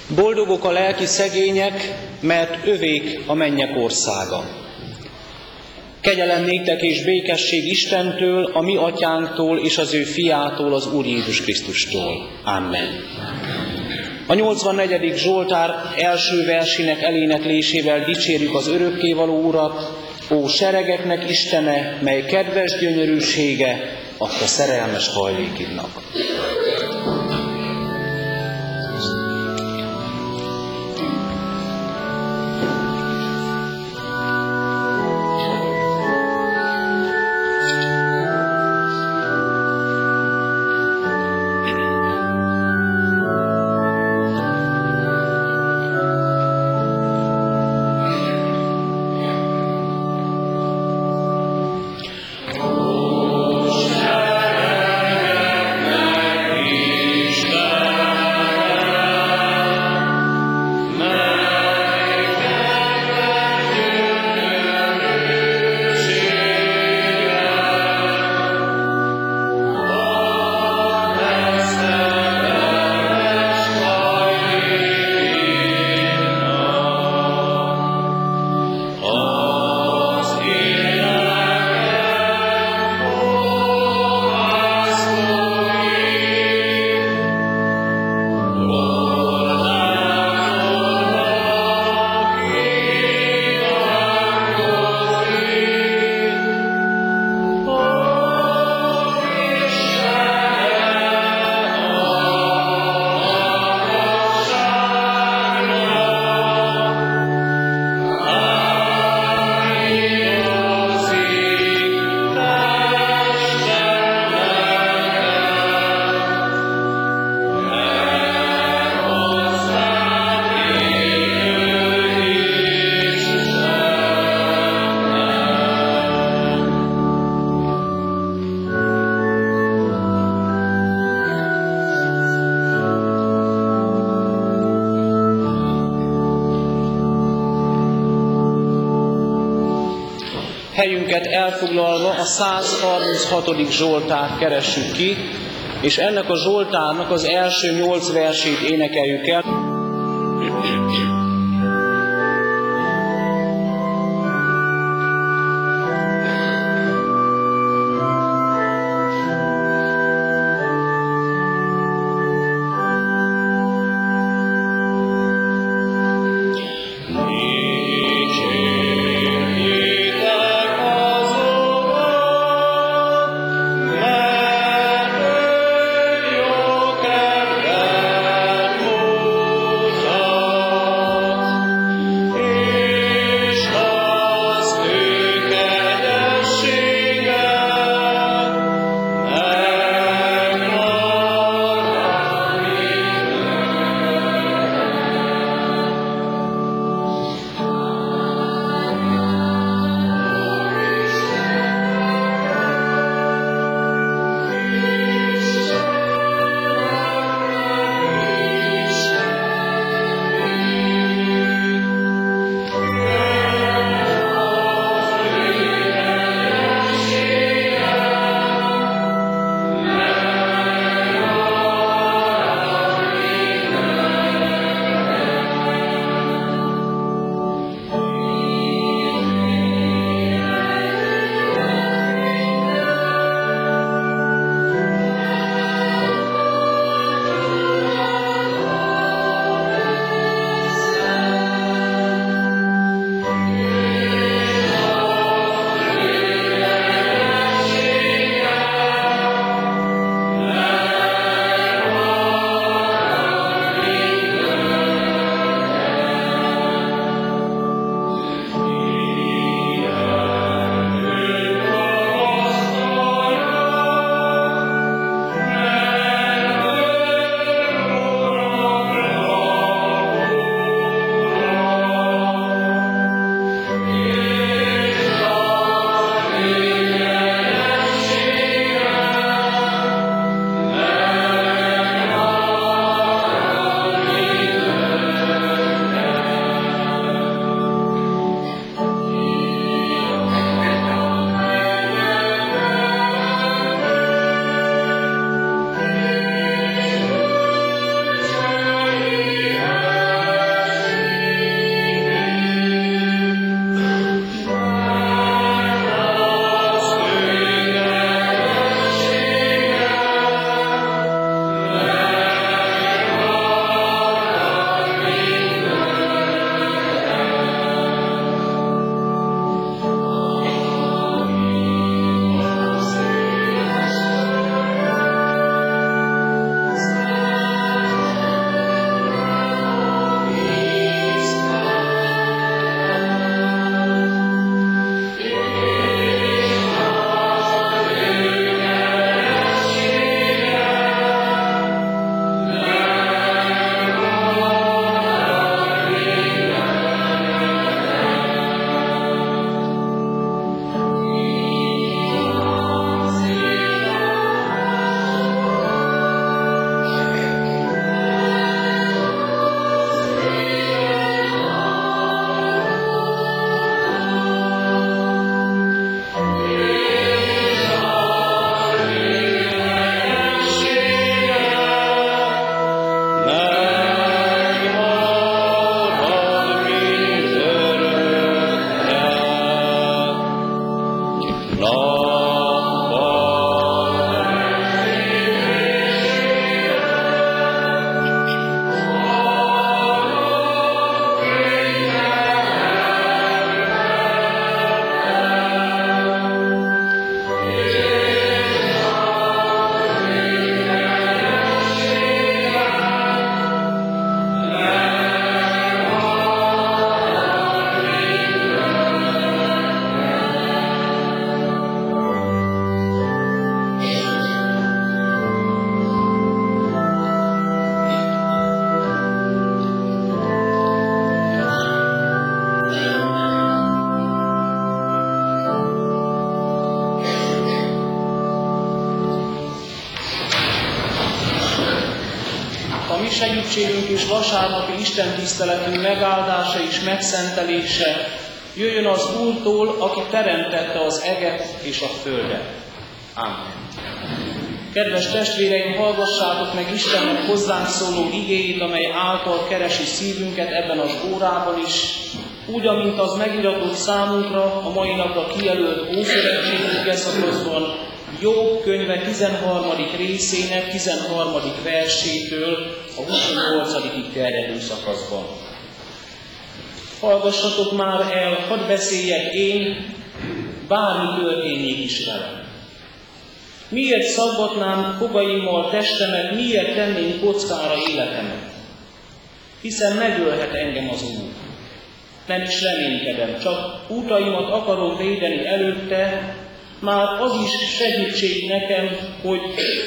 Boldogok a lelki szegények, mert övék a mennyek országa. Kegyelem néktek és békesség Istentől, a mi atyánktól és az ő fiától, az Úr Jézus Krisztustól. Amen. A 84. Zsoltár első versének eléneklésével dicsérjük az örökkévaló Urat, ó seregeknek Istene, mely kedves gyönyörűsége a te szerelmes hajlékidnak. Helyünket elfoglalva a 136. Zsoltárt keressük ki, és ennek a Zsoltárnak az első 8 versét énekeljük el. segítségünk és vasárnapi istentiszteletünk megáldása és megszentelése jöjjön az Úrtól, aki teremtette az eget és a földet. Amen. Kedves testvéreim, hallgassátok meg Istennek hozzánk szóló igéjét, amely által keresi szívünket ebben az órában is, úgy, amint az megiratott számunkra a mai napra kijelölt Ószövetségi igeszakaszban, Jobb könyve 13. részének 13. versétől a 28. terjedő szakaszban. Hallgassatok már el, hadd beszéljek én, bármi történjék is velem. Miért szabbatnám fogaimmal testemet, miért tenném kockára életemet? Hiszen megölhet engem az Úr. Nem is reménykedem, csak útaimat akarom védeni előtte, már az is segítség nekem, hogy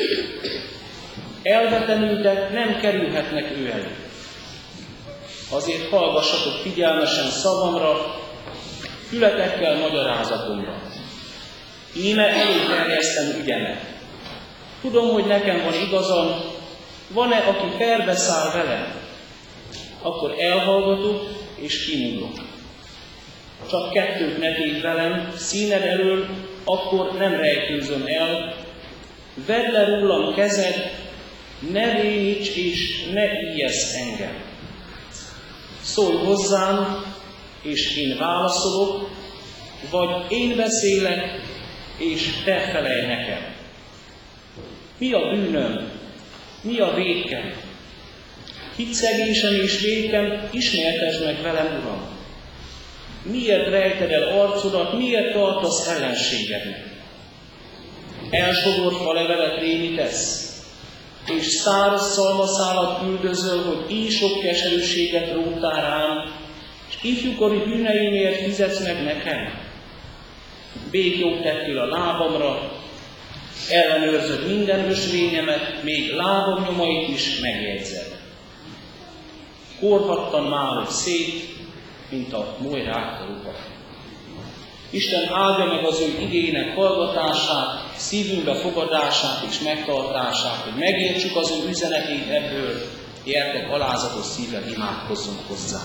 elvetemültek nem kerülhetnek ő elő. Azért hallgassatok figyelmesen szavamra, fületekkel magyarázatomra. Íme előterjesztem ügyemet. Tudom, hogy nekem van igazam, van-e, aki perbeszáll velem? Akkor elhallgatok és kimondok. Csak kettőt ne tégy velem, színed elől, akkor nem rejtőzöm el. Vedd le rólam kezed, ne rémíts és ne ijjessz engem. Szólj hozzám, és én válaszolok, vagy én beszélek, és te felelj nekem. Mi a bűnöm? Mi a vétkem? Hitszegésem és vétkem, ismertesd meg velem, Uram. Miért rejted el arcodat, miért tartasz ellenségednek? Elsodort falevelet rémítesz, és száraz szalmaszálat üldözöl, hogy így sok keserűséget róttál rám, és ifjúkori bűneimért fizetsz meg nekem. Békjót tettél a lábamra, ellenőrzöd minden ösvényemet, még lábam nyomait is megjegyzed. Korhattan málod szét, mint a mojrák ruha. Isten áldja meg az ő igének hallgatását, szívünkbe fogadását és megtartását, hogy megértsük az ő üzenetét ebből, gyertek alázatos szívvel imádkozzunk hozzá.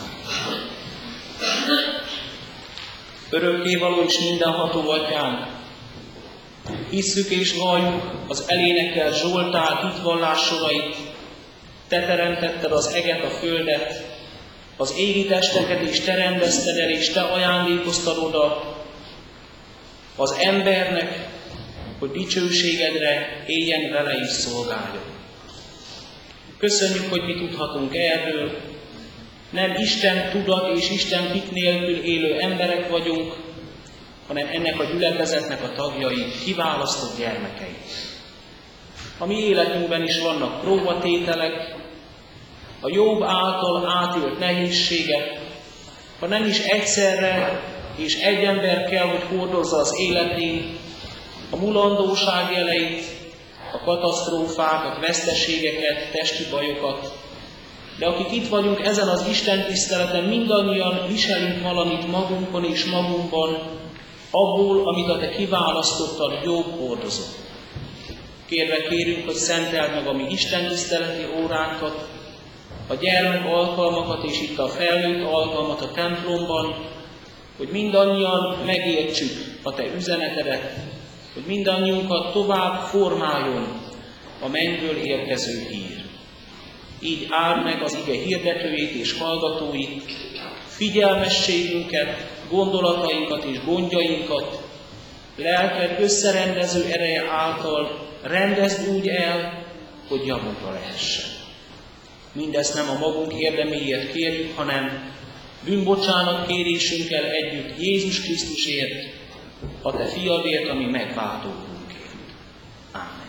Örökkévaló és mindenható Atyánk, hisszük és valljuk az elénekelt Zsoltár hitvallás sorait, te teremtetted az eget, a földet, az égi testeket is te rendezted el, és te ajándékoztad oda az embernek, hogy dicsőségedre éljen vele és szolgáljon. Köszönjük, hogy mi tudhatunk erről. Nem Isten tudat és Isten hit nélkül élő emberek vagyunk, hanem ennek a gyülekezetnek a tagjai, kiválasztott gyermekei. A mi életünkben is vannak próbatételek, a Jobb által átélt nehézségek, ha nem is egyszerre és egy ember kell, hogy hordozza az életét, a mulandóság jeleit, a katasztrófákat, veszteségeket, testi bajokat, de akik itt vagyunk ezen az Isten tiszteleten, mindannyian viselünk valamit magunkon és magunkban, abból, amit a te kiválasztottad, Jobb hordozott. Kérve kérünk, hogy szenteld meg a mi Isten tiszteleti óránkat, a gyermek alkalmakat és itt a felnőtt alkalmat a templomban, hogy mindannyian megértsük a te üzenetedet, hogy mindannyiunkat tovább formáljon a mennyből érkező hír. Így áld meg az ige hirdetőit és hallgatóit, figyelmességünket, gondolatainkat és gondjainkat, lelked összerendező ereje által rendezd úgy el, hogy javunkra lehessen. Mindezt nem a magunk érdeméért kérjük, hanem bűnbocsánat kérésünkkel együtt Jézus Krisztusért, a te fiadért, ami megváltóunkért. Ámen.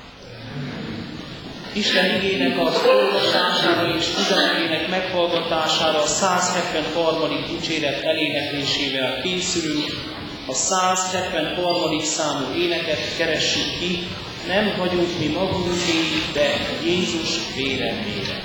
Isten igének az olvasására és üzenetének meghallgatására a 173. dicséret eléneklésével készülünk. A 173. számú éneket keressük ki, nem vagyunk mi magunké, de Jézus vére vére.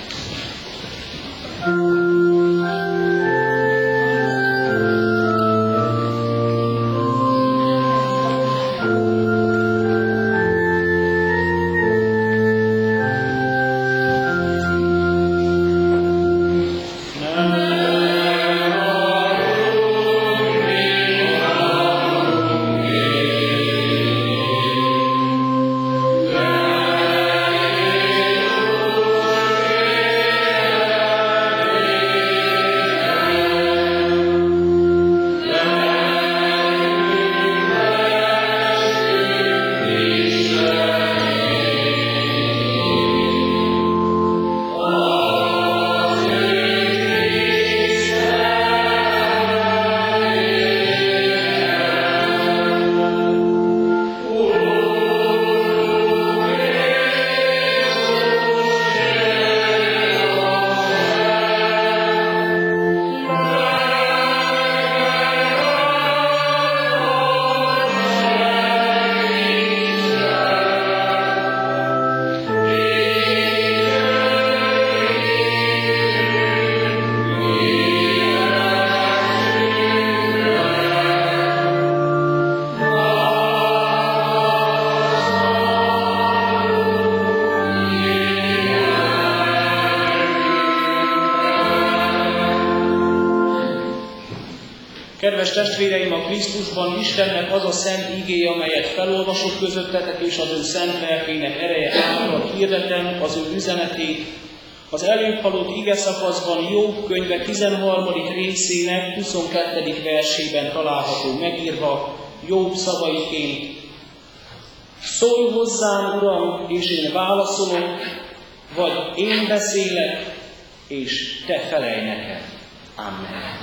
Kedves testvéreim, a Krisztusban Istennek az a szent igéje, amelyet felolvasok közöttetek, és az ő szent lelkének ereje által hirdetem az ő üzenetét. Az előbb hallott ige szakaszban Jobb könyve 13. részének 22. versében található megírva Jobb szavaiként: Szólj hozzám, Uram, és én válaszolok, vagy én beszélek, és te felelj nekem. Amen.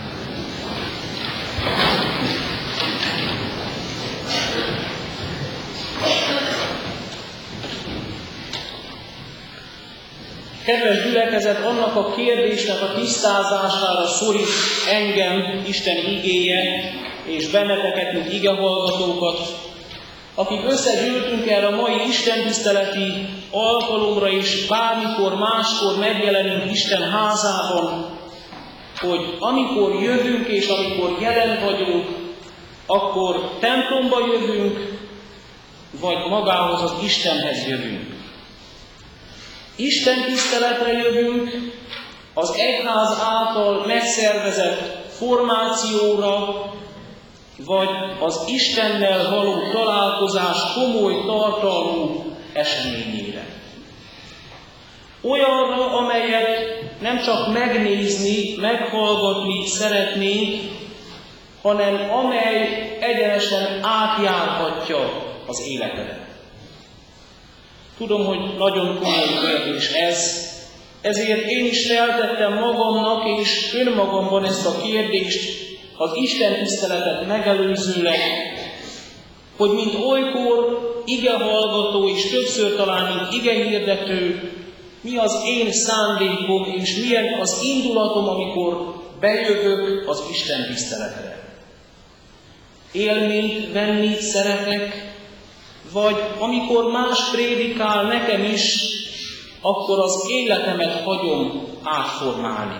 Kedves gyülekezet, annak a kérdésnek a tisztázására szorít engem Isten igéje, és benneteket, mint igehallgatókat, akik összegyűltünk erre a mai istentiszteleti alkalomra, és bármikor máskor megjelenünk Isten házában, hogy amikor jövünk és amikor jelen vagyunk, akkor templomba jövünk, vagy magához az Istenhez jövünk. Isten tiszteletre jövünk, az egyház által megszervezett formációra, vagy az Istennel való találkozás komoly tartalmú eseményére. Olyanra, amelyet nem csak megnézni, meghallgatni szeretnénk, hanem amely egyenesen átjárhatja az életedet. Tudom, hogy nagyon komoly kérdés ez, ezért én is feltettem magamnak és önmagamban ezt a kérdést az Isten tiszteletet megelőzőleg, hogy mint olykor igehallgató és többször talán mint igehirdető, mi az én szándékom és milyen az indulatom, amikor bejövök az Isten tiszteletre. Élményt venni szeretek, vagy amikor más prédikál nekem is, akkor az életemet hagyom átformálni.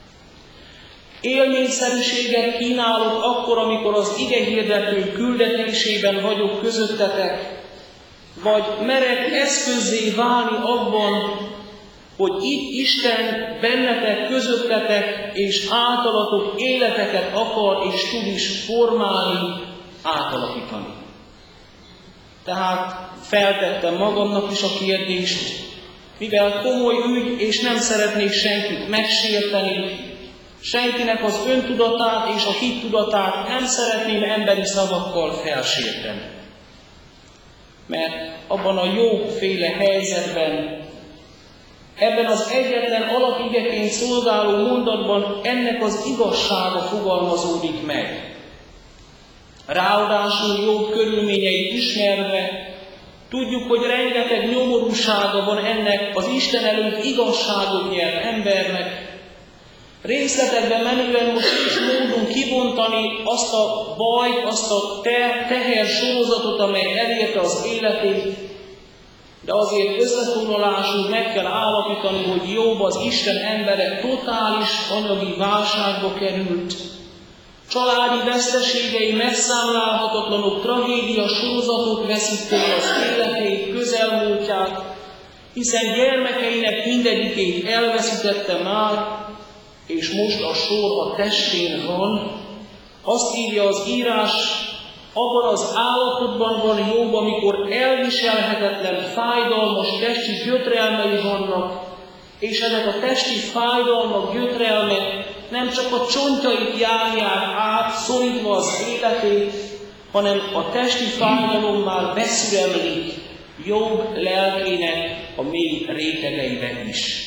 Élményszerűséget kínálok akkor, amikor az igehirdető küldetésében vagyok közöttetek, vagy merek eszközzé válni abban, hogy itt Isten bennetek, közöttetek és általatok életeket akar és tud is formálni, átalakítani. Tehát feltettem magamnak is a kérdést, mivel komoly ügy, és nem szeretnék senkit megsérteni, senkinek az öntudatát és a hittudatát nem szeretném emberi szavakkal felsérteni. Mert abban a Jobb-féle helyzetben, ebben az egyetlen alapigeként szolgáló mondatban ennek az igazsága fogalmazódik meg. Ráadásul Jobb körülményeit ismerve, tudjuk, hogy rengeteg nyomorúsága van ennek az Isten előtt igazságot nyert embernek. Részletekben menően most is módunk kibontani azt a bajt, azt a teher sorozatot, amely elérte az életét, de azért összefoglalásul meg kell állapítani, hogy Jobb, az Isten embere totális anyagi válságba került. Családi veszteségei megszámlálhatatlanok, tragédia sorozatot veszíti az életét, közelmúltját, hiszen gyermekeinek mindegyikét elveszítette már, és most a sor a testén van. Azt írja az írás, abban az állapotban van Jobb, amikor elviselhetetlen, fájdalmas testi gyötrelmei vannak, és ezek a testi fájdalmak, gyötrelmek nem csak a csontjait járják át, szorítva az életét, hanem a testi fájdalom már beszüremlik Jobb lelkének a mély rétegeiben is.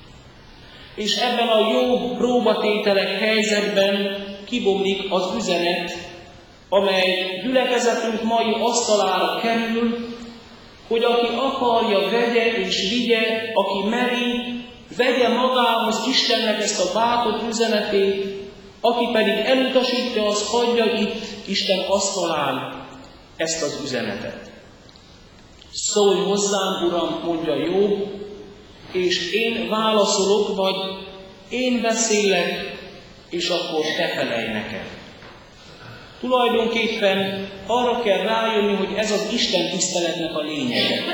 És ebben a Jobb próbatételek helyzetben kibomlik az üzenet, amely gyülekezetünk mai asztalára kerül, hogy aki akarja, vegye és vigye, aki meri, vegye magához Istennek ezt a bátor üzenetét, aki pedig elutasítja, az hagyja itt Isten asztalán ezt az üzenetet. Szólj hozzám, Uram, mondja Jobb, és én válaszolok, vagy én beszélek, és akkor te felelj nekem. Tulajdonképpen arra kell rájönni, hogy ez az Isten tiszteletnek a lényege.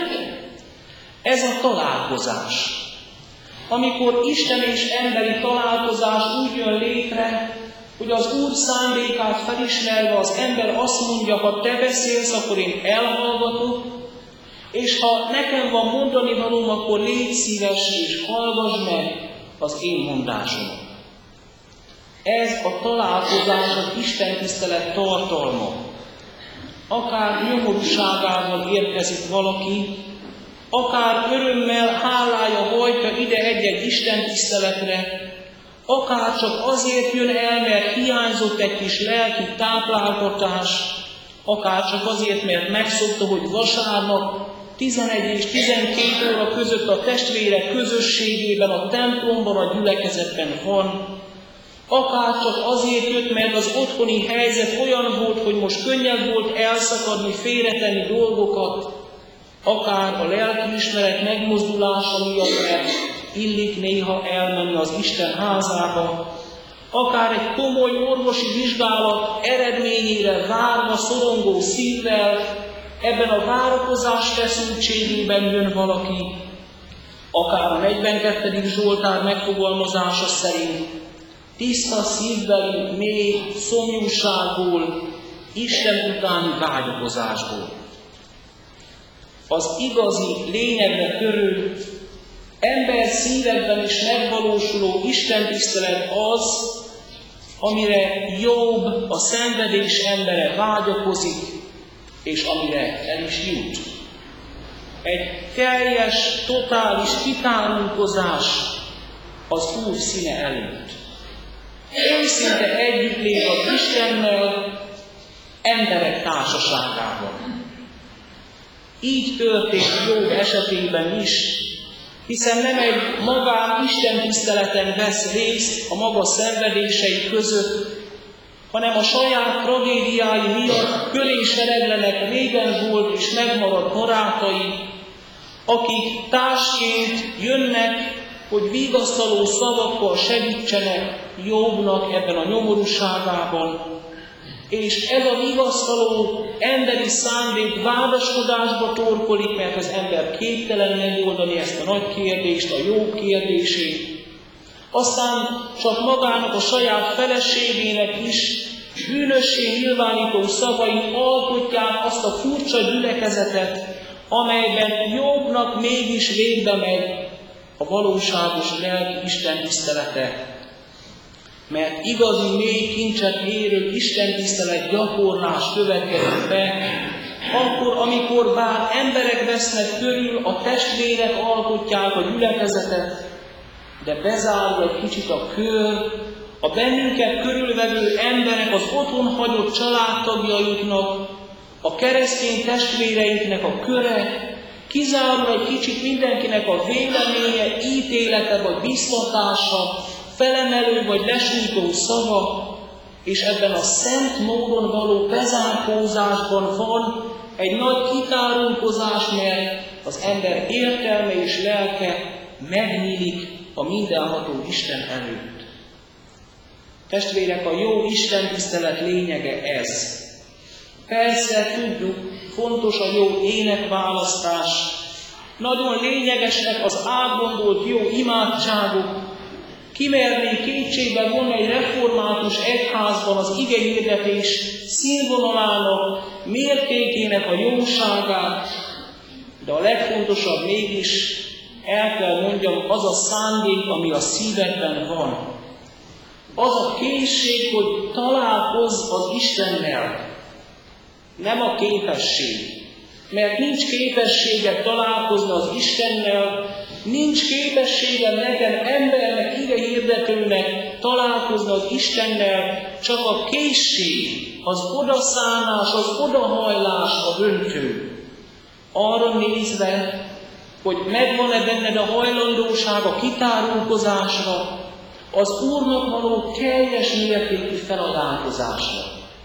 Ez a találkozás. Amikor Isten és emberi találkozás úgy jön létre, hogy hogy az Úr szándékát felismerve az ember azt mondja, ha te beszélsz, akkor én elhallgatok, és ha nekem van mondani valóm, akkor légy szíves és hallgass meg az én mondásomat. Ez a találkozás az istentisztelet tartalma. Akár nyomorúságával érkezik valaki, akár örömmel, hálája hajtja ide egy-egy istentiszteletre, akár csak azért jön el, mert hiányzott egy kis lelki tápláltatás, akár csak azért, mert megszokta, hogy vasárnap 11 és 12 óra között a testvérek közösségében, a templomban, a gyülekezetben van, akár csak azért jött, mert az otthoni helyzet olyan volt, hogy most könnyebb volt elszakadni, félretenni dolgokat, akár a lelkiismeret megmozdulása miatt, mert illik néha elmenni az Isten házába, akár egy komoly orvosi vizsgálat eredményére várva, szorongó szívvel, ebben a várakozás feszültségében jön valaki, akár a 42. Zsoltár megfogalmazása szerint tiszta szívbeli, mély szomjúságból, Isten utáni vágyakozásból. Az igazi lényegre törő, ember szívekben is megvalósuló istentisztelet az, amire Jobb, a szenvedés embere vágyakozik, és amire el is jut. Egy teljes, totális kitárulkozás az Úr színe előtt. Őszinte együttlét az Istennel, emberek társaságában. Így történt Jobb esetében is, hiszen nem egy magán istentiszteleten vesz részt a maga szenvedései között, hanem a saját tragédiái miatt köré sereglenek régen volt és megmaradt barátai, akik társként jönnek, hogy vigasztaló szavakkal segítsenek Jobbnak ebben a nyomorúságában. És ez a vigasztaló emberi szándék vádaskodásba torkolik, mert az ember képtelen megoldani ezt a nagy kérdést, a Jobb kérdését. Aztán csak magának a saját feleségének is bűnössé nyilvánító szavai alkotják azt a furcsa gyülekezetet, amelyben Jobbnak mégis végbe megy a valóságos lelki istentisztelete. Mert igazi mély kincset érő istentisztelet gyakorlás következik be, akkor, amikor bár emberek vesznek körül, a testvérek alkotják a gyülekezetet, de bezárul egy kicsit a kör, a bennünket körülvevő emberek, az otthon hagyott családtagjaiknak, a keresztény testvéreinknek a köre, kizárul egy kicsit mindenkinek a véleménye, ítélete vagy biztatása, felemelő vagy lesújtó szava, és ebben a szent módon való bezárkózásban van egy nagy kitárulkozás, mert az ember értelme és lelke megnyílik a mindenható Isten előtt. Testvérek, a jó istentisztelet lényege ez. Persze tudjuk, fontos a jó énekválasztás, nagyon lényegesek az átgondolt jó imádságok, kimerné kétségbe vonni egy református egyházban az igehirdetés színvonalának, mértékének a jóságát, de a legfontosabb mégis, el kell mondjam, az a szándék, ami a szívekben van. Az a készség, hogy találkozz az Istennel, nem a képesség. Mert nincs képességet találkozni az Istennel, nincs képességem nekem embernek, igehirdetőnek találkozni az Istennel, csak a készség, az odaszánás, az odahajlás a döntő. Arra nézve, hogy megvan-e benned a hajlandóság a kitárulkozásra, az Úrnak való teljes mértékű feladálkozásra.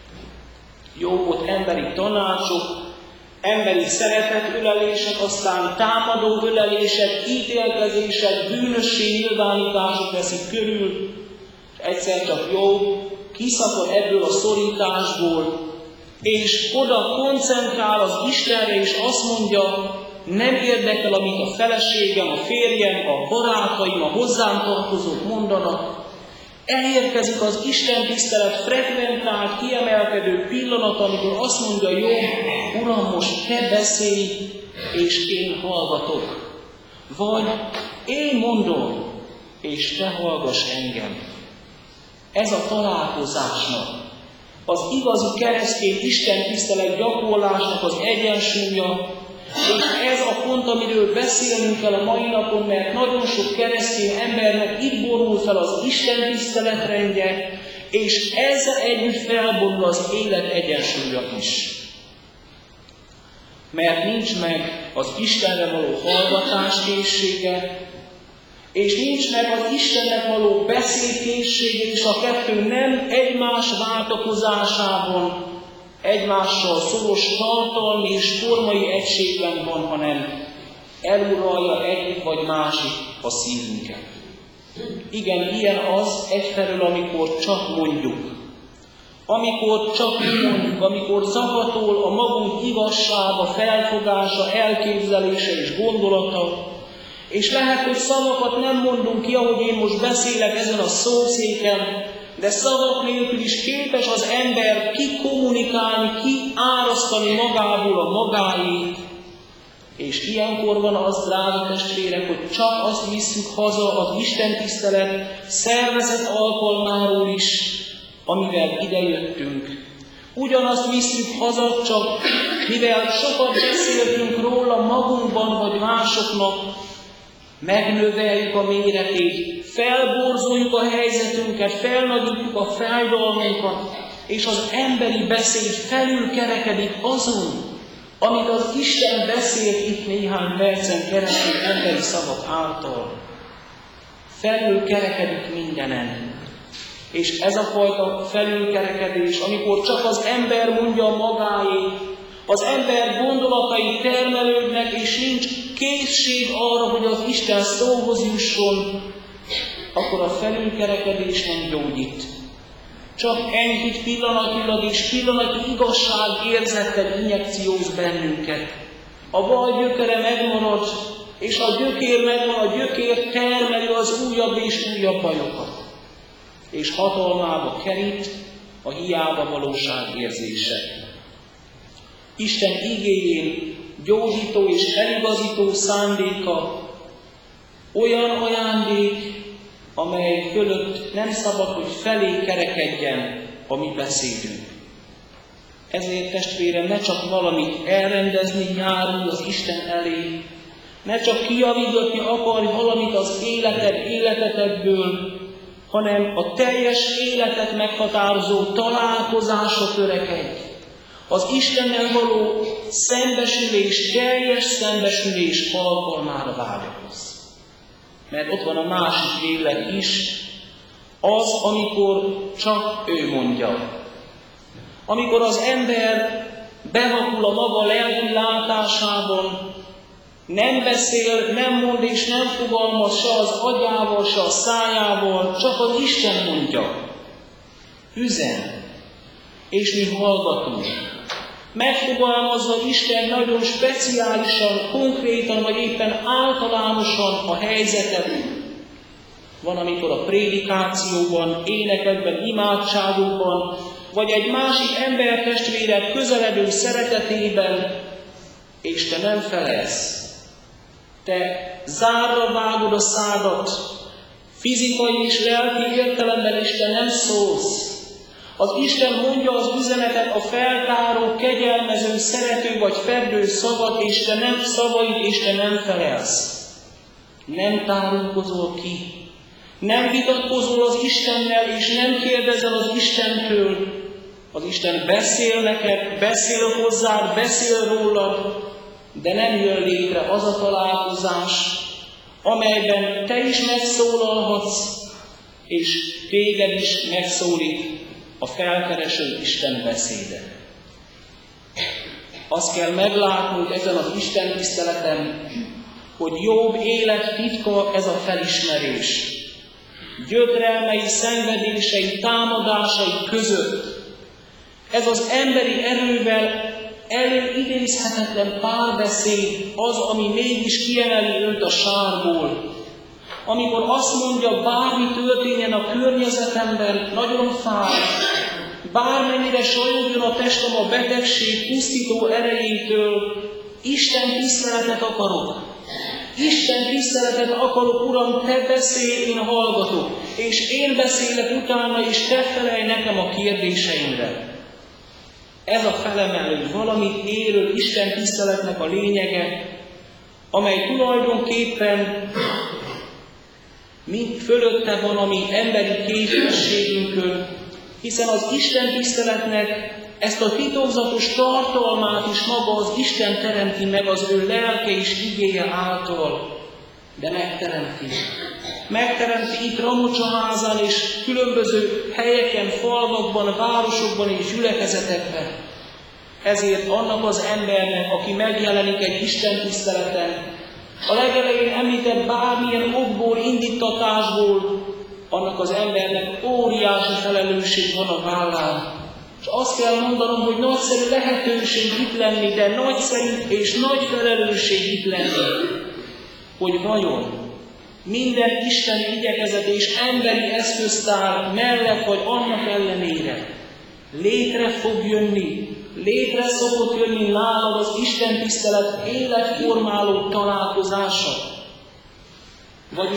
Jobbot emberi tanácsok, emberi szeretetölelések, aztán támadó ölelések, ítélkezések, bűnössé nyilvánítások veszik körül, és egyszer csak Jobb kiszakad ebből a szorításból, és oda koncentrál az Istenre, és azt mondja, nem érdekel, amit a feleségem, a férjem, a barátaim, a hozzám tartozók mondanak. Elérkezik az Isten tisztelet frekventált, kiemelkedő pillanat, amikor azt mondja Jobb: Uram, most te beszélj, és én hallgatok. Vagy én mondom, és te hallgass engem. Ez a találkozásnak, az igazi keresztény Isten tisztelet gyakorlásnak az egyensúlya, és ez a pont, amiről beszélnünk kell a mai napon, mert nagyon sok keresztény embernek itt borul fel az Isten tiszteletrendje, és ezzel együtt felborul az élet egyensúlya is. Mert nincs meg az Istenre való hallgatás készsége, és nincs meg az Istennek való beszédkészsége, és a kettő nem egymás váltakozásában, egymással szoros tartalmi és formai egységben van, hanem eluralja egyik vagy másik a szívünket. Igen, ilyen az egyfelől, amikor csak mondjuk, amikor csak mondjuk, amikor zakatol a magunk igazsága, felfogása, elképzelése és gondolata, és lehet, hogy szavakat nem mondunk ki, ahogy én most beszélek ezen a szószéken, de szavak nélkül is képes az ember kikommunikálni, kiárasztani magából a magáét. És ilyenkor van az, drága testvérek, hogy csak azt visszük haza az Isten tisztelet szervezett alkalmáról is, amivel idejöttünk. Ugyanazt visszük haza, csak mivel sokat beszéltünk róla magunkban vagy másoknak, megnöveljük a méretét, felborzoljuk a helyzetünket, felnagyítjuk a fájdalmunkat, és az emberi beszéd felülkerekedik azon, amit az Isten beszélt itt néhány percen keresztül emberi szavak által. Felülkerekedik mindenen. És ez a fajta felülkerekedés, amikor csak az ember mondja magáét, az ember gondolatai termelődnek, és nincs készség arra, hogy az Isten szóhoz jusson, akkor a felülkerekedés nem gyógyít. Csak enyhít pillanatilag és pillanati igazságérzettel injekcióz bennünket. A baj gyökere megmarad, és a gyökér megvan, a gyökér termeli az újabb és újabb bajokat. És hatalmába kerít a hiába valóság érzése. Isten igéjén gyógyító és eligazító szándéka olyan ajándék, amely fölött nem szabad, hogy felé kerekedjen a mi beszédünk. Ezért, testvérem, ne csak valamit elrendezni járul az Isten elé, ne csak kijavítani akarj valamit az életedből, hanem a teljes életet meghatározó találkozásra törekedj. Az Istennel való szembesülés, teljes szembesülés alkalmára vágyakozz. Mert ott van a másik véglet is, az, amikor csak ő mondja. Amikor az ember bevakul a maga lelki látásában, nem beszél, nem mond és nem fogalmaz se az agyával, se a szájával, csak az Isten mondja. Üzen, és mi hallgatunk. Megfogalmazza Isten nagyon speciálisan, konkrétan, vagy éppen általánosan a helyzetet. Van, amikor a prédikációban, énekekben, imádságokban, vagy egy másik embertestvérek közeledő szeretetében, és te nem felelsz. Te zárra vágod a szádat, fizikai és lelki értelemben is te nem szólsz. Az Isten mondja az üzenetet, a feltáró, kegyelmező, szerető vagy ferdő szavat, és te nem szavaid, és te nem felelsz. Nem tárulkozol ki, nem vitatkozol az Istennel, és nem kérdezel az Istentől. Az Isten beszél neked, beszél hozzád, beszél rólad, de nem jön létre az a találkozás, amelyben te is megszólalhatsz, és téged is megszólít a felkereső Isten beszéde. Azt kell meglátnunk ezen az Isten tiszteleten, hogy Jobb élet titka ez a felismerés. Gyötrelmei, szenvedései, támadásai között ez az emberi erővel előidézhetetlen párbeszéd az, ami mégis kiemeli őt a sárból. amikor azt mondja, bármi történjen a környezetemben, nagyon fáj, bármennyire sajogjon a testem a betegség pusztító erejétől, Isten tiszteletet akarok. Isten tiszteletet akarok, Uram, Te beszélj, én hallgatok, és én beszélek utána, és Te felelj nekem a kérdéseimre. Ez a felemelő, valamit érő Isten tiszteletnek a lényege, amely tulajdonképpen fölötte van a mi emberi képességünkön, hiszen az Isten tiszteletnek ezt a titokzatos tartalmát is maga az Isten teremti meg az ő lelke és igéje által, de megteremti. Megteremti itt Ramocsaházán és különböző helyeken, falvakban, városokban és gyülekezetekben. Ezért annak az embernek, aki megjelenik egy Isten tiszteleten, a legelején említett bármilyen okból, indítatásból, annak az embernek óriási felelősség van a vállán. És azt kell mondanom, hogy nagyszerű lehetőség itt lenni, de nagyszerű és nagy felelősség itt lenni, hogy vajon minden isteni igyekezet és emberi eszköztár mellett vagy annak ellenére létre fog jönni, létre szokott jönni nálad az Isten tisztelet életformáló találkozása. Vagyis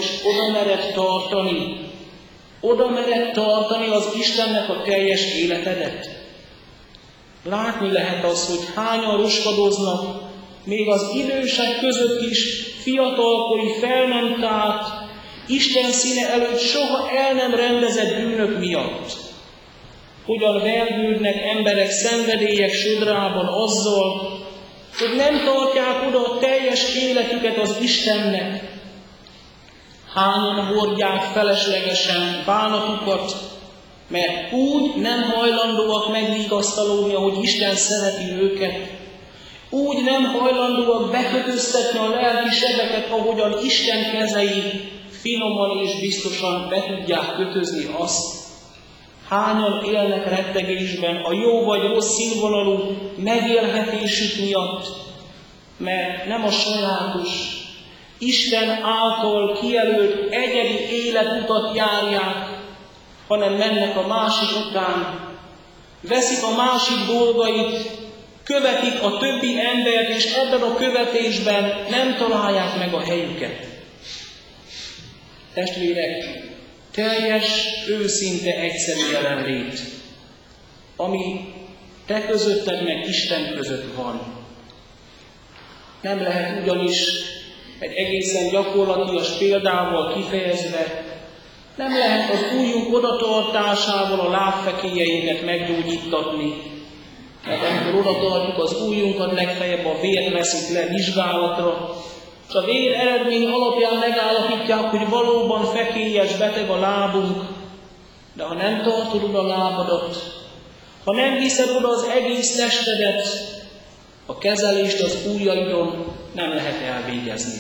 oda mered tartani az Istennek a teljes életedet. Látni lehet azt, hogy hányan roskadoznak, még az idősek között is fiatalkori fel nem tárt, Isten színe előtt soha el nem rendezett bűnök miatt. Hogyan vergődnek emberek szenvedélyek sodrában azzal, hogy nem tartják oda a teljes életüket az Istennek. Hányan hordják feleslegesen bánatukat, mert úgy nem hajlandóak megvigasztalódni, ahogy Isten szereti őket. Úgy nem hajlandóak bekötöztetni a lelki sebeket, ahogyan Isten kezei finoman és biztosan be tudják kötözni azt. Hányan élnek rettegésben a jó vagy rossz színvonalú megélhetésük miatt, mert nem a sajátos, Isten által kijelölt egyedi életutat járják, hanem mennek a másik után, veszik a másik dolgait, követik a többi embert, és ebben a követésben nem találják meg a helyüket. Testvérek, teljes, őszinte, egyszerű jelenlét, ami te közötted meg Isten között van. Nem lehet ugyanis egy egészen gyakorlatias példával kifejezve, nem lehet az ujjunk odatartásával a lábfekélyeinket meggyógyítatni. Mert amikor odatartjuk az ujjunkat, legfeljebb a vér veszik le vizsgálatra, és a vér eredmény alapján megállapítják, hogy valóban fekélyes, beteg a lábunk, de ha nem tartod oda a lábadat, ha nem viszed oda az egész testedet, a kezelést az ujjaidon nem lehet elvégezni.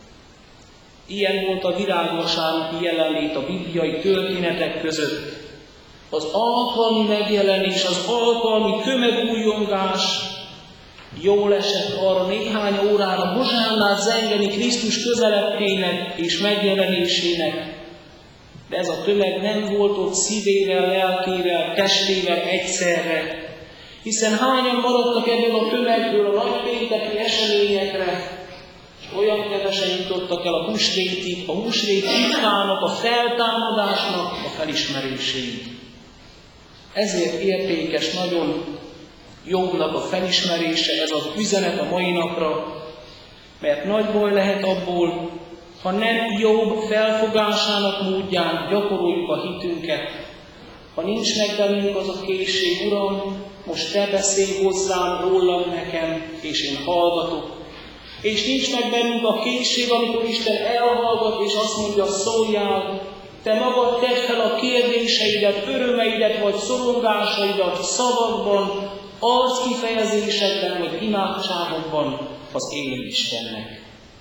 Ilyen volt a virágvasárnapi jelenlét a bibliai történetek között. Az alkalmi megjelenés, az alkalmi tömegújongás jól esett arra néhány órára hozsánát zengeni Krisztus közelettének és megjelenésének. De ez a tömeg nem volt ott szívével, lelkével, testével egyszerre, hiszen hányan maradtak ebből a tömegből a nagypénteki eseményekre, és olyan kevesen jutottak el a húsvétig, a húsvét titkának, a feltámadásnak a felismeréséig. Ezért értékes nagyon Jobbnak a felismerése, ez az üzenet a mai napra, mert nagy baj lehet abból, ha nem Jobb felfogásának módján gyakoroljuk a hitünket, ha nincs meg bennünk az a készség, Uram, most Te beszélj hozzám, rólam nekem, és én hallgatok. És nincs meg bennünk a készség, amikor Isten elhallgat, és azt mondja, szóljál, Te magad tedd fel a kérdéseidet, örömeidet vagy szorongásaidat szavakban, arckifejezésekben vagy imádságokban az élő Istennek.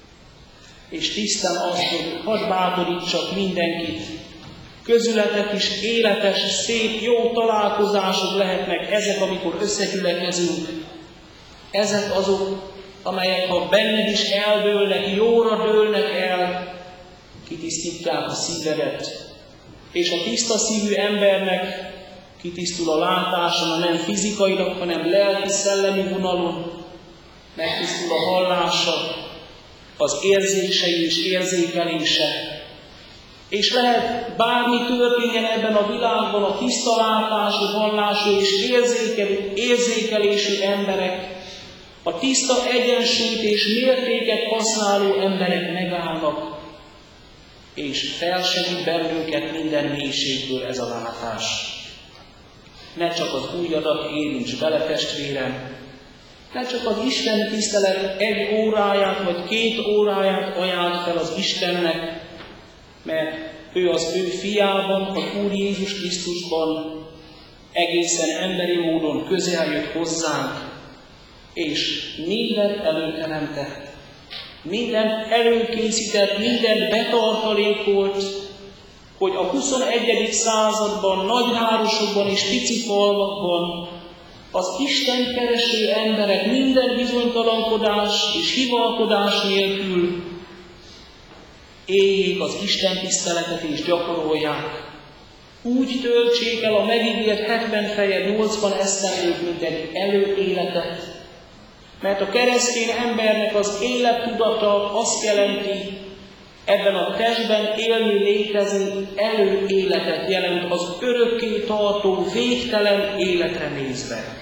És tisztán azt, hogy hadd bátorítsak mindenkit, közületek is életes, szép, jó találkozások lehetnek ezek, amikor összegyülekezünk. Ezek azok, amelyek ha benned is eldőlnek, jóra dőlnek el, kitisztítják a szívedet, és a tiszta szívű embernek kitisztul a látása, nem fizikailag, hanem lelki-szellemi vonalon, megtisztul a hallása, az érzései és érzékelése, és lehet bármi történjen ebben a világban, a tiszta látású, hallású és érzékelésű emberek, a tiszta egyensúlyt és mértéket használó emberek megállnak, és felsegít bennünket minden mélységből ez a látás. Ne csak az ujjadat érints bele, testvérem, ne csak az Isten tisztelet 1 óráját vagy 2 óráját ajánl fel az Istennek, mert ő az ő fiában, az Úr Jézus Krisztusban egészen emberi módon közel jött hozzánk, és mindent előteremtett, mindent előkészített, mindent betartalékolt, hogy a 21. században, nagyvárosokban és pici falvakban az Isten kereső emberek minden bizonytalankodás és hivalkodás nélkül éljék az Isten tiszteletet és gyakorolják. Úgy töltsék el a megígért 70 feje 80 esztendőt, mint egy előéletet. Mert a keresztény embernek az élettudata azt jelenti, ebben a testben élni, létezni előéletet jelent az örökké tartó, végtelen életre nézve.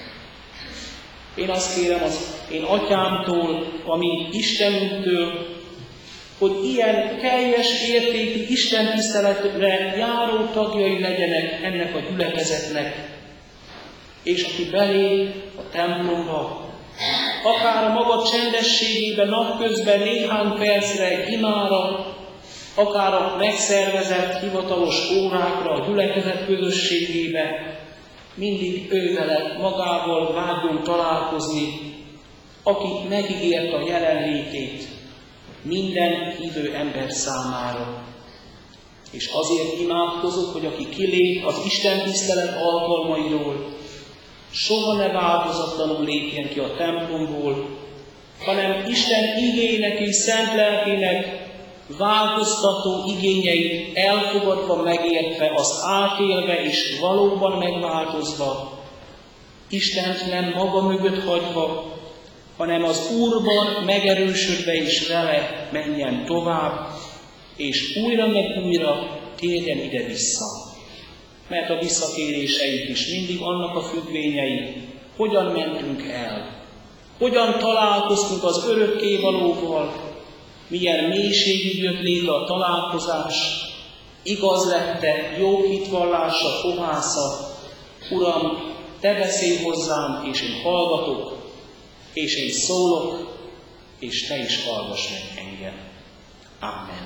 Én azt kérem az én atyámtól, a mi Istenünktől, hogy ilyen teljes értékű istentiszteletre járó tagjai legyenek ennek a gyülekezetnek, és aki belép a templomba, akár a maga csendességében napközben néhány percre egy imára, akár a megszervezett hivatalos órákra a gyülekezet közösségébe, mindig ővele magával vágyjon találkozni, aki megígért a jelenlétét minden hívő ember számára. És azért imádkozok, hogy aki kilép az Isten tisztelet alkalmairól, soha ne változatlanul lépjen ki a templomból, hanem Isten igének és szent lelkének változtató igényeit elfogadva, megértve, azt átélve és valóban megváltozva, Istent nem maga mögött hagyva, hanem az Úrban megerősödve és vele menjen tovább, és újra meg újra térjen ide-vissza. Mert a visszatéréseink is mindig annak a függvényei, hogyan mentünk el, hogyan találkoztunk az örökkévalóval, milyen mélységig jött létre a találkozás, igaz lett-e, jó hitvallása, fohásza. Uram, Te beszélj hozzám, és én hallgatok, és én szólok, és Te is hallgass meg engem. Amen.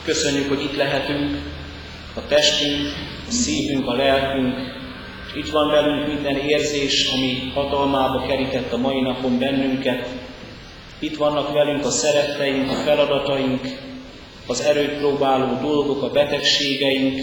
Köszönjük, hogy itt lehetünk, a testünk, a szívünk, a lelkünk, és itt van velünk minden érzés, ami hatalmába kerített a mai napon bennünket. Itt vannak velünk a szeretteink, a feladataink, az erőt próbáló dolgok, a betegségeink,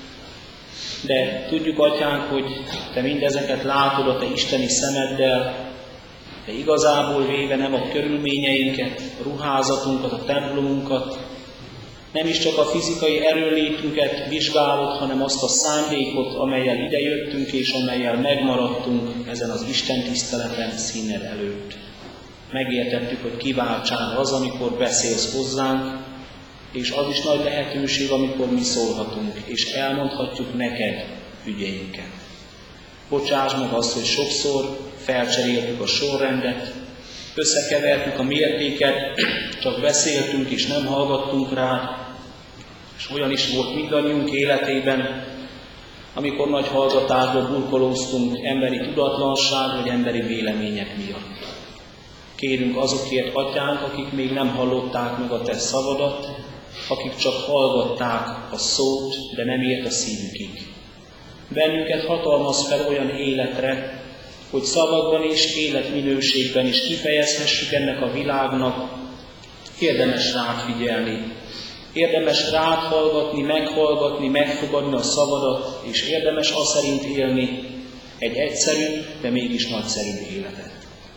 de tudjuk, Atyánk, hogy Te mindezeket látod a Te isteni szemeddel, de igazából véve nem a körülményeinket, a ruházatunkat, a templomunkat, nem is csak a fizikai erőnlétünket vizsgálod, hanem azt a szándékot, amellyel idejöttünk és amellyel megmaradtunk ezen az Isten tiszteleten színed előtt. Megértettük, hogy kiváltság az, amikor beszélsz hozzánk, és az is nagy lehetőség, amikor mi szólhatunk, és elmondhatjuk neked ügyeinket. Bocsáss meg azt, hogy sokszor felcseréltük a sorrendet, összekevertük a mértéket, csak beszéltünk és nem hallgattunk rá, és olyan is volt mindannyiunk életében, amikor nagy hallgatásba burkolóztunk emberi tudatlanság vagy emberi vélemények miatt. Kérünk azokért, Atyánk, akik még nem hallották meg a Te szavadat, akik csak hallgatták a szót, de nem ért a szívükig. Bennünket hatalmaz fel olyan életre, hogy szavakban és életminőségben is kifejezhessük ennek a világnak, érdemes rád figyelni, érdemes rád hallgatni, meghallgatni, megfogadni a szavadat, és érdemes az szerint élni egy egyszerű, de mégis nagyszerű életet.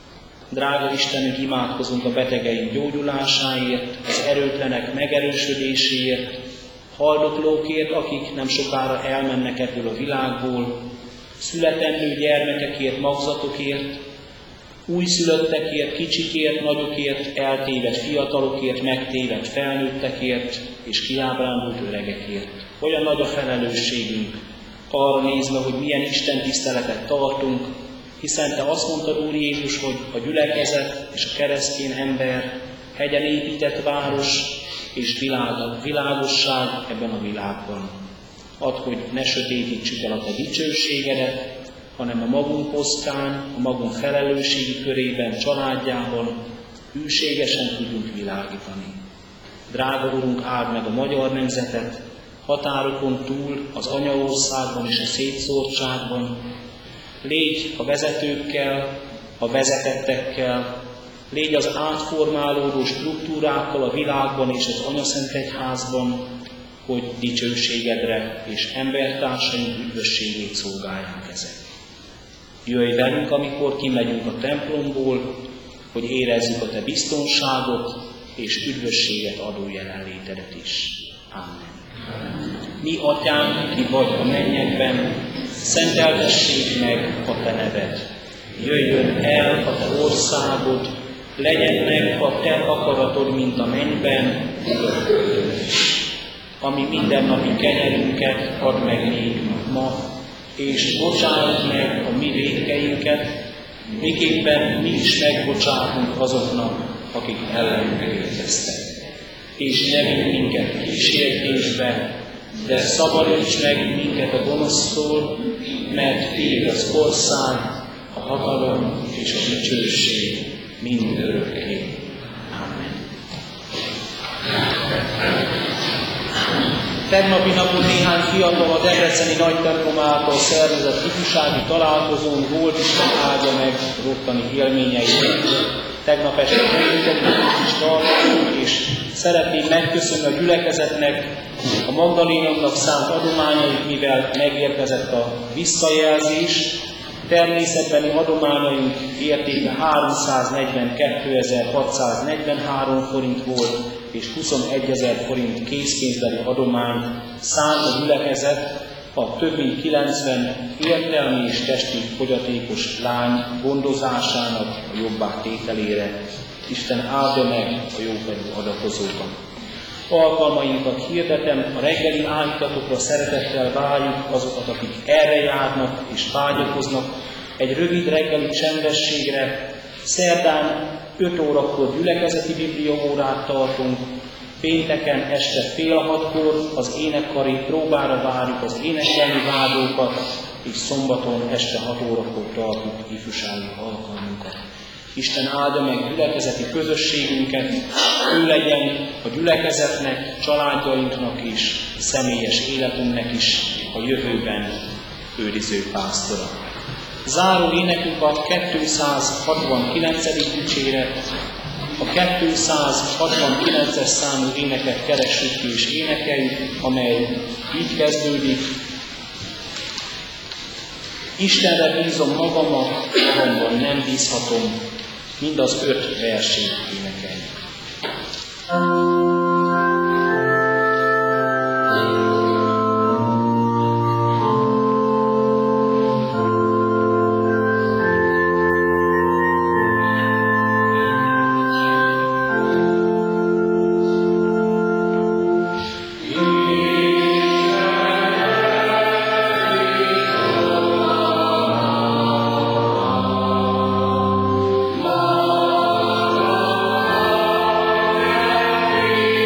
Drága Istenünk, imádkozunk a betegeink gyógyulásáért, az erőtlenek megerősödéséért, haldoklókért, akik nem sokára elmennek ebből a világból, születendő gyermekekért, magzatokért, újszülöttekért, kicsikért, nagyokért, eltévedt fiatalokért, megtévedt felnőttekért és kiábrándult öregekért. Olyan nagy a felelősségünk arra nézve, hogy milyen Isten tiszteletet tartunk, hiszen Te azt mondtad, Úr Jézus, hogy a gyülekezet és a keresztény ember hegyen épített város és világosság ebben a világban. Add, hogy ne sötétítsük el a Te dicsőségedet, hanem a magunk osztán, a magunk felelősségi körében, családjában hűségesen tudjunk világítani. Drága Urunk, áld meg a magyar nemzetet, határokon túl, az anyaországban és a szétszórtságban. Légy a vezetőkkel, a vezetettekkel, légy az átformálódó struktúrákkal a világban és az Anyaszent Egyházban, hogy dicsőségedre és embertársaink üdvösségét szolgálják ezek. Jöjj velünk, amikor kimegyünk a templomból, hogy érezzük a Te biztonságot és üdvösséget adó jelenlétedet is. Amen. Mi, Atyánk, ki vagy a mennyekben, szenteltessék meg a Te neved. Jöjjön el a Te országod, legyen meg a Te akaratod, mint a mennyben, ami mindennapi kenyerünket add meg nékünk ma, és bocsáld meg a mi vétkeinket, miképpen mi is megbocsátunk azoknak, akik ellenünk vétkeztek. És ne vigy minket kísértésbe, de szabadíts meg minket a gonosztól, mert Tiéd az ország, a hatalom és a dicsőség mindörökké. Amen. Tegnapi napon néhány fiatal a debreceni nagy templom által szervezett ifjúsági találkozón volt, Isten áldja meg rottani élményeit. Tegnap este könyvünket is tartottunk, és szeretném megköszönni a gyülekezetnek a Magdalénoknak szánt adományait, mivel megérkezett a visszajelzés. Természetbeni adományaink értéke 342.643 forint volt, és 21.000 forint készpénzbeli adományt szánt a gyülekezet a több mint 90 értelmi és testi fogyatékos lány gondozásának a jobbá tételére. Isten áldja meg a jókedvű adakozókat. Alkalmainkat hirdetem, a reggeli áldozatokra szeretettel várjuk azokat, akik erre járnak és vágyakoznak egy rövid reggeli csendességre. Szerdán 5 órakor gyülekezeti bibliaórát tartunk, pénteken este fél 6-kor az énekkari próbára várjuk az énekelni vágyókat, és szombaton este 6 órakor tartjuk ifjúsági alkalmunkat. Isten áldja meg gyülekezeti közösségünket, ő legyen a gyülekezetnek, családjainknak is, személyes életünknek is a jövőben őriző pásztora. Záró énekünk a 269. dicséret, a 269-es számú éneket keressük és énekeljük, amely így kezdődik. Istenre bízom magamat, magamban nem bízhatom, mind az 5 versét énekeljük. Amen.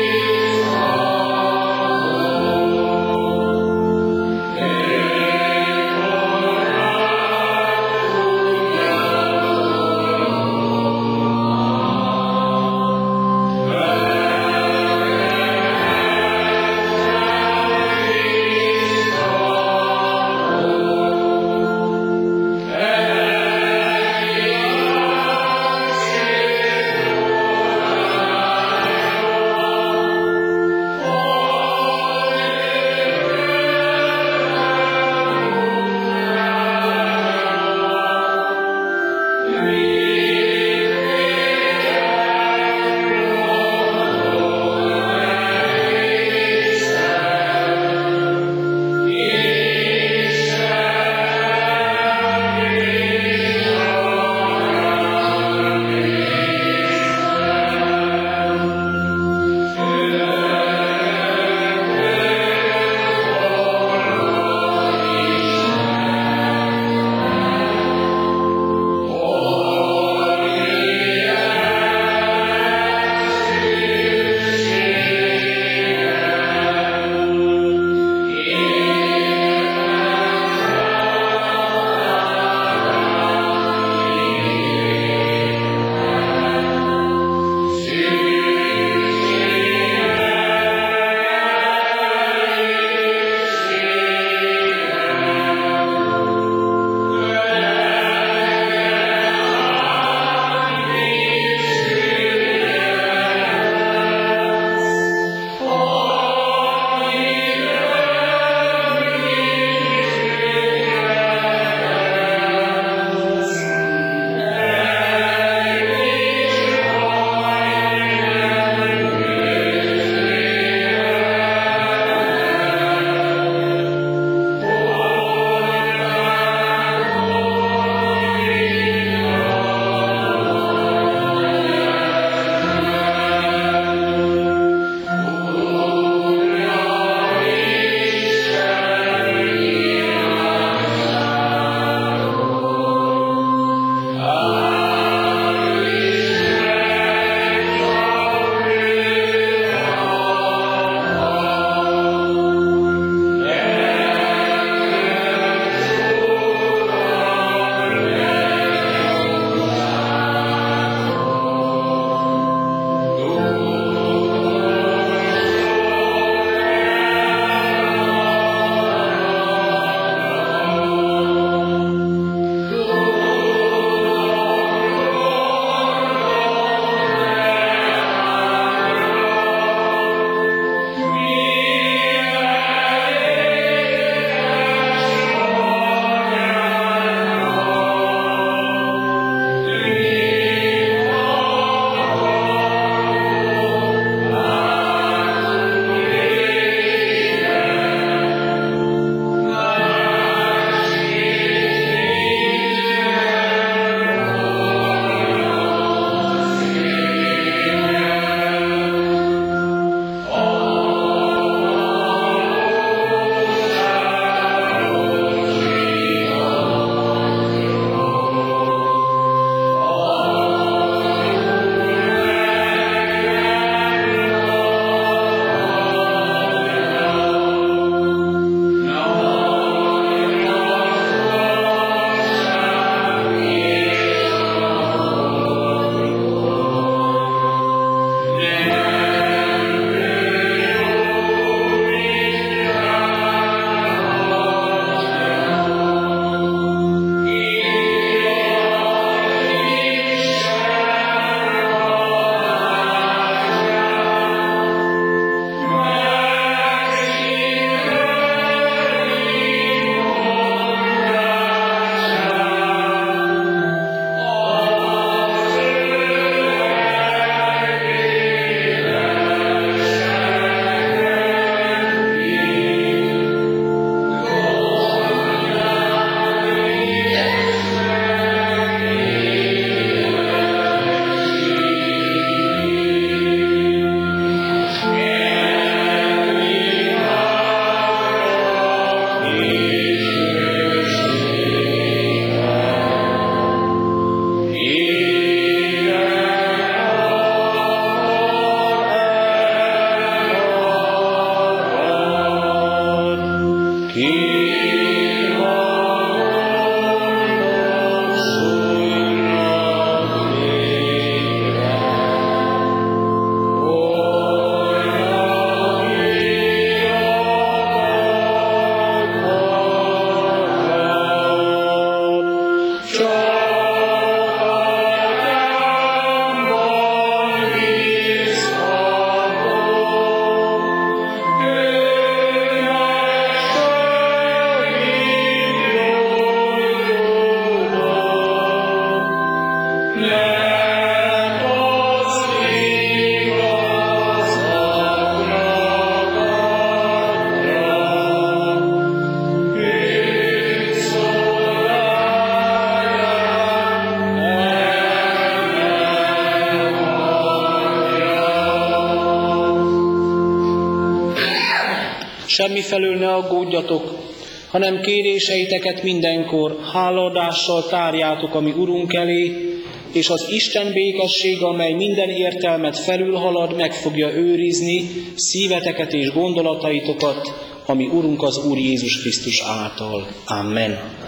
semmifelől ne aggódjatok, hanem kéréseiteket mindenkor hálaadással tárjátok a mi Urunk elé, és az Isten békessége, amely minden értelmet felülhalad, meg fogja őrizni szíveteket és gondolataitokat, a mi Urunk az Úr Jézus Krisztus által. Amen.